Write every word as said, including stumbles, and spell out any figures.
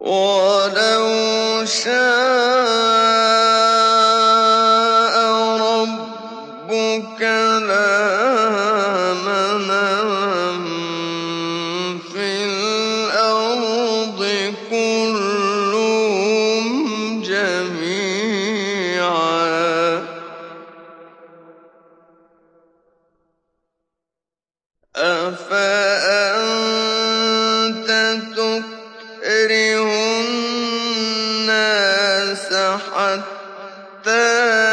وَلَوْ شَاءَ رَبُّكَ لَآمَنَ مَن فِي الْأَرْضِ كُلُّهُمْ جَمِيعًا ۚ أَفَأَنتَ تُكْرِهُ النَّاسَ حَتَّىٰ